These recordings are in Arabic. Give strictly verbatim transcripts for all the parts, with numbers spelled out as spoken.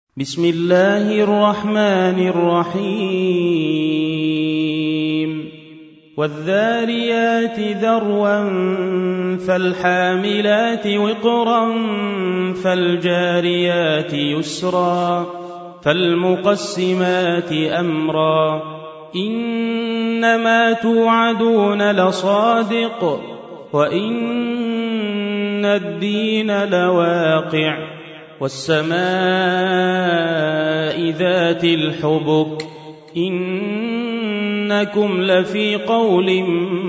بسم الله الرحمن الرحيم والذاريات ذروا فالحاملات وقرا فالجاريات يسرا فالمقسمات أمرا إنما توعدون لصادق وإن الدين لواقع والسماء ذات الحبك إنكم لفي قول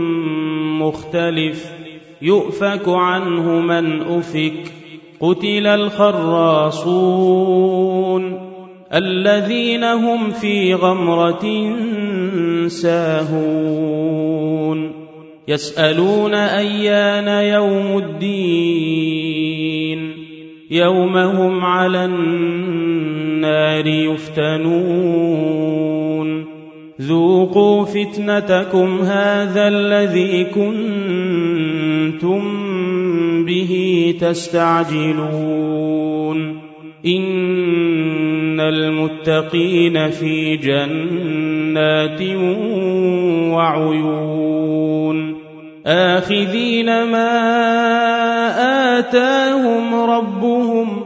مختلف يؤفك عنه من أفك قتل الخراصون الذين هم في غمرة ساهون يسألون أيان يوم الدين يوم هم على النار يفتنون ذوقوا فتنتكم هذا الذي كنتم به تستعجلون إن المتقين في جنات وعيون آخذين ما آتاهم ربهم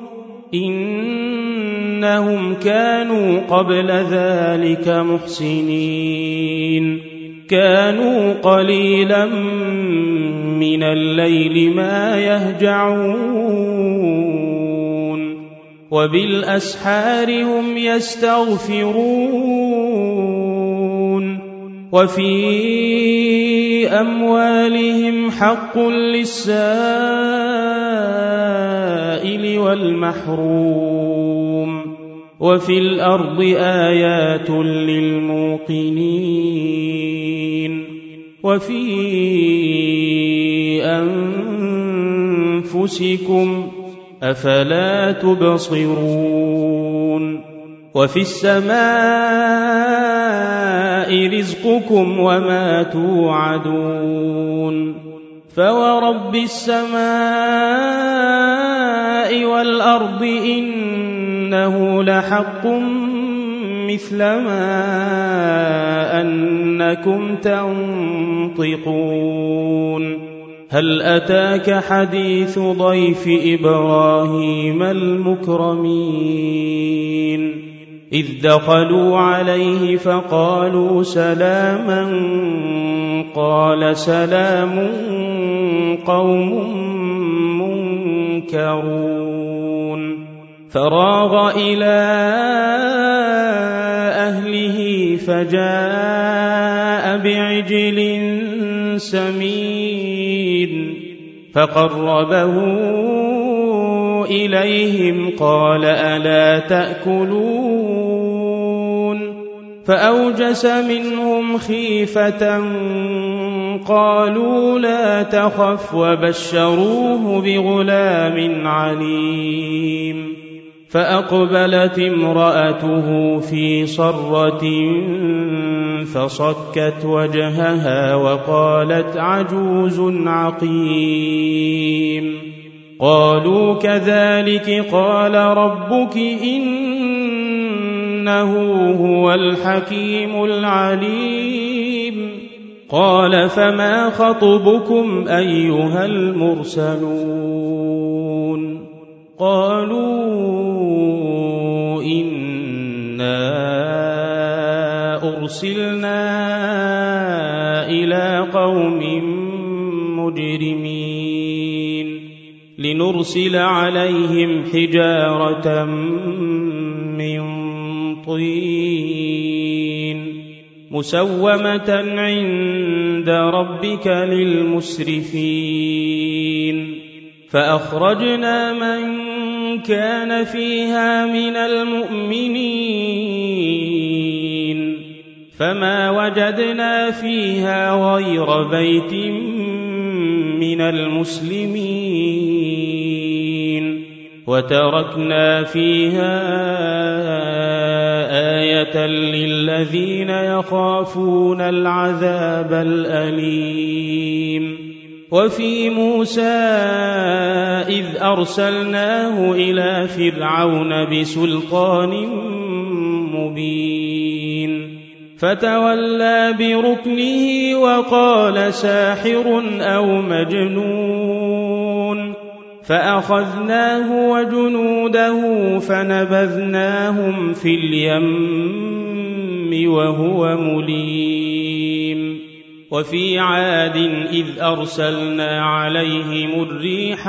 إنهم كانوا قبل ذلك محسنين كانوا قليلا من الليل ما يهجعون وبالأسحار هم يستغفرون وفي أموالهم حق للسائل والمحروم وفي الأرض آيات للموقنين وفي أنفسكم أفلا تبصرون وفي السماء رزقكم وما توعدون فورب السماء والأرض إنه لحق مثل ما أنكم تنطقون هل أتاك حديث ضيف إبراهيم المكرمين إذ دخلوا عليه فقالوا سلاما قال سلام قوم منكرون فراغ إلى أهله فجاء بعجل سمين فقربه إليهم قال ألا تأكلون فأوجس منهم خيفة قالوا لا تخف وبشروه بغلام عليم فأقبلت امرأته في صرة فصكت وجهها وقالت عجوز عقيم قالوا كذلك قال ربك إنه هو الحكيم العليم قال فما خطبكم أيها المرسلون قالوا إنا أرسلنا إلى قوم مجرمين لنرسل عليهم حجارة من طين مسومة عند ربك للمسرفين فأخرجنا من كان فيها من المؤمنين فما وجدنا فيها غير بيت من المسلمين وتركنا فيها آية للذين يخافون العذاب الأليم وفي موسى إذ أرسلناه إلى فرعون بسلطان مبين فتولى بركنه وقال ساحر أو مجنون فأخذناه وجنوده فنبذناهم في اليم وهو مليم وفي عاد إذ أرسلنا عليهم الريح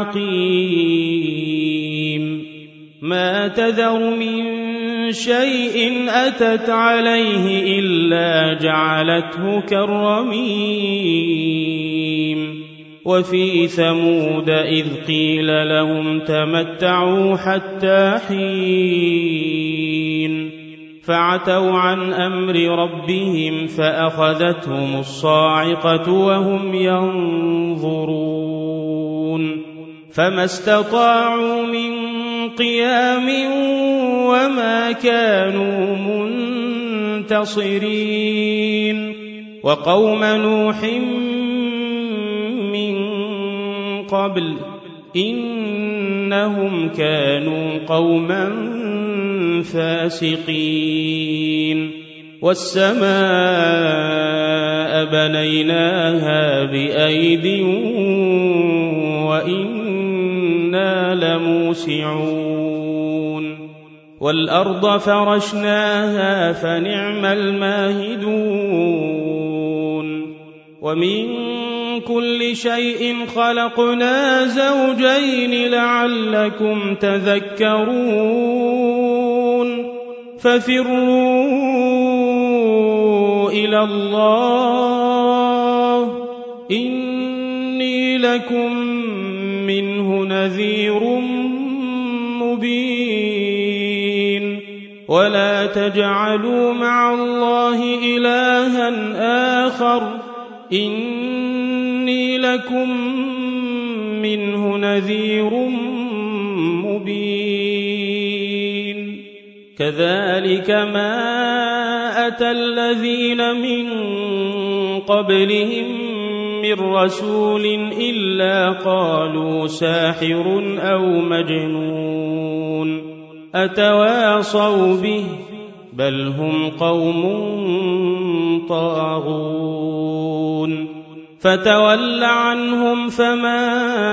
العقيم ما تذر من شيء أتت عليه إلا جعلته كالرميم وفي ثمود إذ قيل لهم تمتعوا حتى حين فعتوا عن أمر ربهم فأخذتهم الصاعقة وهم ينظرون فما استطاعوا من قيام وما كانوا منتصرين وقوم نوح من قبل إنهم كانوا قوما فاسقين والسماء بنيناها بأيد وإنا لموسعون والأرض فرشناها فنعم الماهدون ومن كل شيء خلقنا زوجين لعلكم تذكرون ففروا إلى الله إني لكم منه نذير مبين ولا تجعلوا مع الله إلها آخر إني لكم منه نذير مبين كذلك ما أتى الذين من قبلهم من رسول إلا قالوا ساحر أو مجنون أتواصوا به بل هم قوم طاغون فتول عنهم فما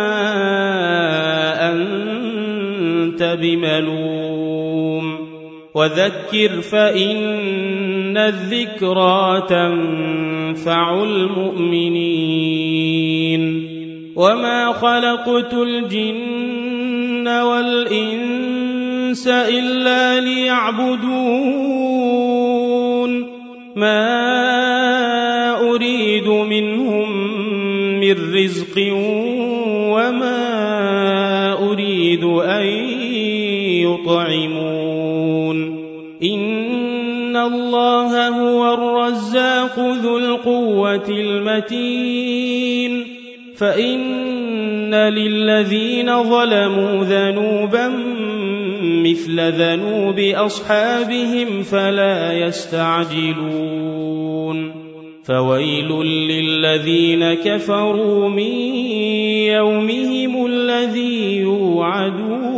أنت بملوم وذكر فإن الذكرى تنفع المؤمنين وما خلقت الجن والإنس إلا ليعبدون ما أريد منهم من رزق وما أريد أن يطعمون إن الله هو الرزاق ذو القوة المتين فإن للذين ظلموا ذنوبا مثل ذنوب أصحابهم فلا يستعجلون فويل للذين كفروا من يومهم الذي يوعدون